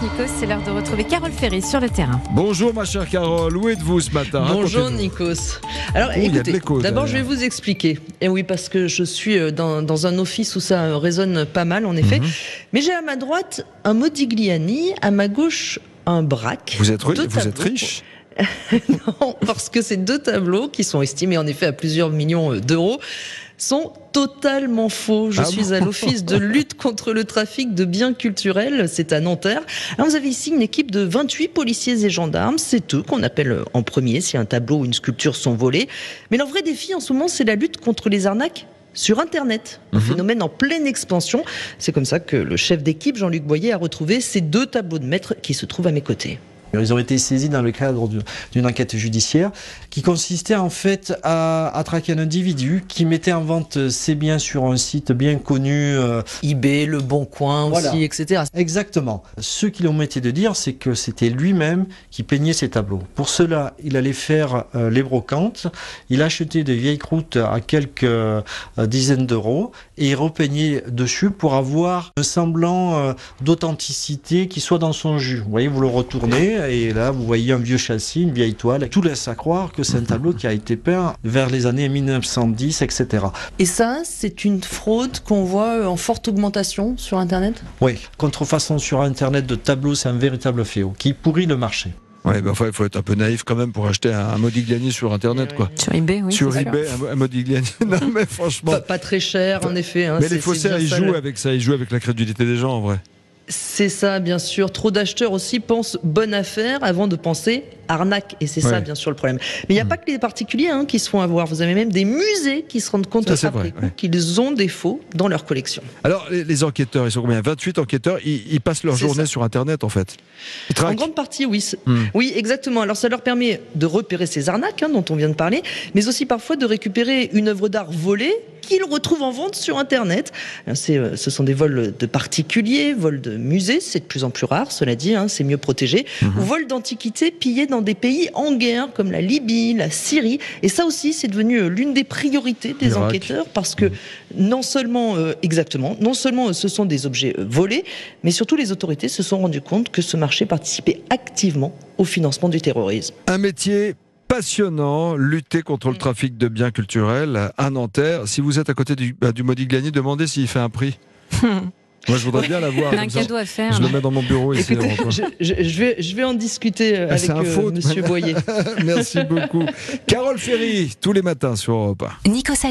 Nikos, c'est l'heure de retrouver Carole Ferry sur le terrain. Bonjour ma chère Carole, où êtes-vous ce matin? Bonjour Nikos. Alors écoutez, d'abord derrière. je vais vous expliquer. Et oui, parce que je suis dans un office où ça résonne pas mal en effet. Mais j'ai à ma droite un Modigliani, à ma gauche un Braque. Vous êtes riche? Non, parce que ces deux tableaux, qui sont estimés en effet à plusieurs millions d'euros, sont totalement faux. Je suis à l'Office de lutte contre le trafic de biens culturels, c'est à Nanterre. Alors vous avez ici une équipe de 28 policiers et gendarmes, c'est eux qu'on appelle en premier si un tableau ou une sculpture sont volés. Mais leur vrai défi en ce moment, c'est la lutte contre les arnaques sur Internet, un phénomène en pleine expansion. C'est comme ça que le chef d'équipe, Jean-Luc Boyer, a retrouvé ces deux tableaux de maître qui se trouvent à mes côtés. Ils ont été saisis dans le cadre d'une enquête judiciaire qui consistait en fait à traquer un individu qui mettait en vente ses biens sur un site bien connu. eBay, Le Bon Coin aussi, etc. Exactement. Ce qu'il omettait de dire, c'est que c'était lui-même qui peignait ses tableaux. Pour cela, il allait faire les brocantes, il achetait des vieilles croûtes à quelques dizaines d'euros et il repeignait dessus pour avoir un semblant d'authenticité qui soit dans son jus. Vous voyez, vous le retournez et là, vous voyez un vieux châssis, une vieille toile. Tout laisse à croire que c'est un tableau qui a été peint vers les années 1910, etc. Et ça, c'est une fraude qu'on voit en forte augmentation sur Internet ? Oui, contrefaçon sur Internet de tableaux, c'est un véritable fléau qui pourrit le marché. Ouais, enfin, il faut être un peu naïf quand même pour acheter un Modigliani sur Internet, quoi. Sur eBay, oui. Sur eBay, un Modigliani. Non, mais franchement. Pas très cher, en effet. Mais les faussaires, ils jouent avec ça, ils jouent avec la crédulité des gens, en vrai. C'est ça, bien sûr. Trop d'acheteurs aussi pensent bonne affaire avant de penser arnaque. Et c'est ça, bien sûr, le problème. Mais il n'y a pas que les particuliers qui se font avoir. Vous avez même des musées qui se rendent compte après coup qu'ils ont des faux dans leur collection. Alors, les enquêteurs, ils sont combien? 28 enquêteurs, ils passent leur journée sur Internet, en fait. En grande partie, oui. Oui, exactement. Alors, ça leur permet de repérer ces arnaques dont on vient de parler, mais aussi parfois de récupérer une œuvre d'art volée qu'ils retrouvent en vente sur Internet. Ce sont des vols de particuliers, vols de musées, c'est de plus en plus rare, cela dit, c'est mieux protégé, ou vols d'antiquités pillés dans des pays en guerre, comme la Libye, la Syrie. Et ça aussi, c'est devenu l'une des priorités des enquêteurs, parce que non seulement ce sont des objets volés, mais surtout les autorités se sont rendues compte que ce marché participait activement au financement du terrorisme. Un métier passionnant, lutter contre le trafic de biens culturels à Nanterre. Si vous êtes à côté du Modigliani, demandez s'il fait un prix. Moi, je voudrais bien l'avoir. Un cadeau à faire. Je le mets dans mon bureau ici. Écoutez, je vais en discuter avec Monsieur Boyer. Merci beaucoup. Carole Ferry, tous les matins sur Europe 1. Nikos